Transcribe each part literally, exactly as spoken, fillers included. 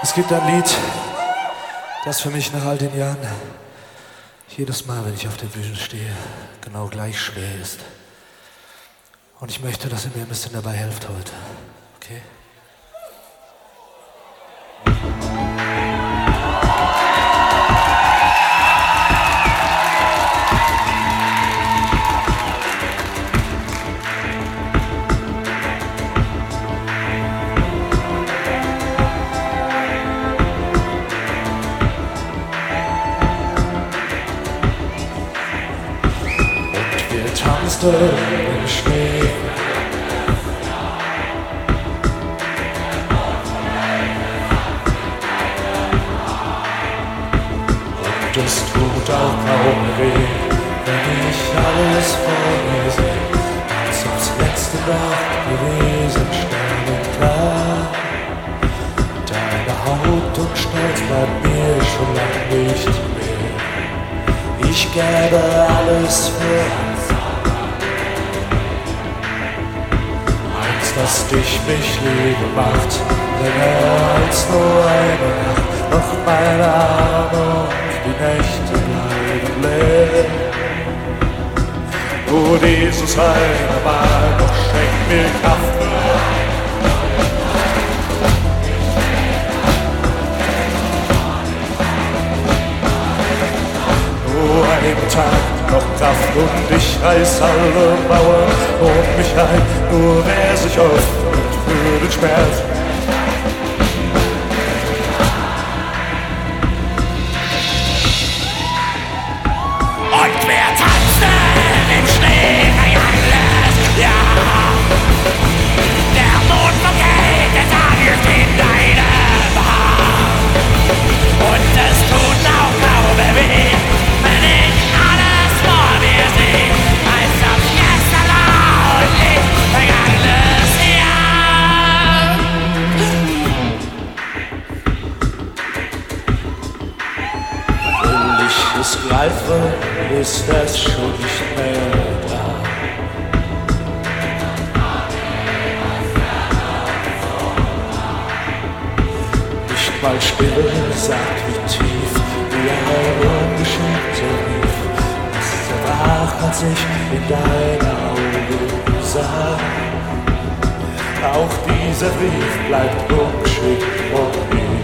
Es gibt ein Lied, das für mich nach all den Jahren jedes Mal, wenn ich auf der Bühne stehe, genau gleich schwer ist. Und ich möchte, dass ihr mir ein bisschen dabei helft heute. Okay? Tanzte im Schnee. Und es tut auch kaum weh, wenn ich alles vor mir sehe, als ob's letzte Nacht gewesen, sternenklar. Deine Haut und Stolz bleibt mir schon lang nicht mehr. Ich gäbe alles für dass dich mich Liebe macht, länger als nur eine Nacht. Doch meine Arme und die Nächte bleiben leer. Nur dieses eine Mal noch schenkt mir Kraft. Nur einen Tag noch Kraft und ich reiß alle Mauern um mich ein. Nur wer sich öffnet für den Schmerz. Und wer tanzt im Schnee, alles, ja. Der Mond vergeht, der Tag ist in deinem Haar. Und es tut auch kaum weh, wenn ich alles vor mir sehe, als ob gestern war und nicht vergangenes Jahr. Will ich es greife, ist es schon nicht mehr da. Nicht mal Stille sagt, wie tief wie ein ungeschickter Brief. Es zerbrach, als ich in deine Augen sah. Auch dieser Brief bleibt ungeschickt von mir.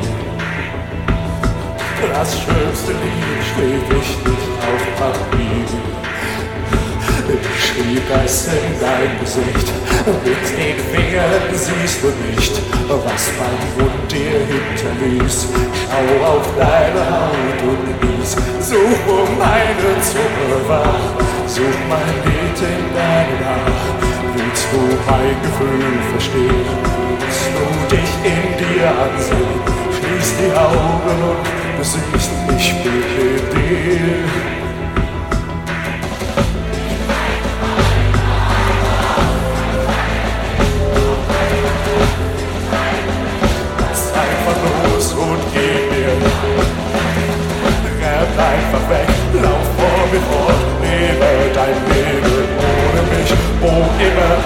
Das schönste Lied schrieb ich nicht auf Papier. Ich schrieb es in dein Gesicht. Mit den Fingern siehst du nicht, was mein Mund dir hinterließ. Schau auf deine Haut und lies. Such um meine Zunge wach. Such mein Lied in deinem Haar. Willst du mein Gefühl verstehen? Willst du dich in dir ansehen? Schließ die Augen und du siehst, ich bin in dir. Lass einfach los und geh mir. Renn einfach weg, lauf vor mir fort. Lebe dein Leben ohne mich, wo immer.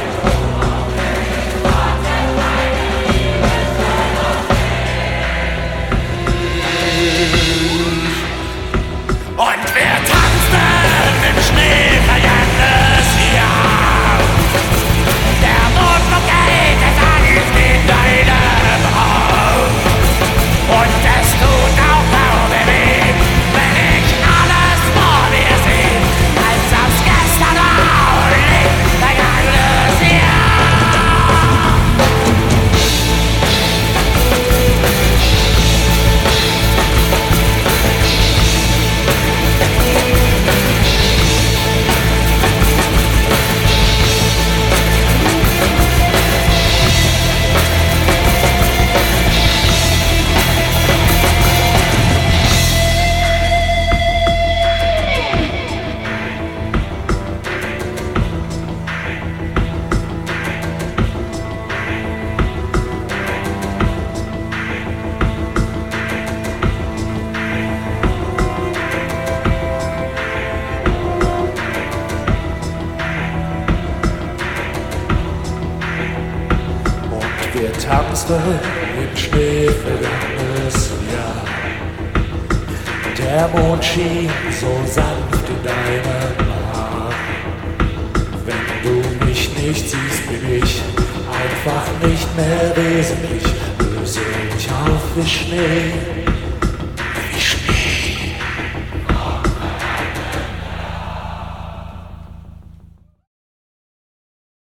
Und wer Wir tanzten im Schnee vergangenes Jahr. Der Mond schien so sanft in deinem Haar. Wenn du mich nicht siehst, bin ich einfach nicht mehr wesentlich. Löse mich auf wie Schnee.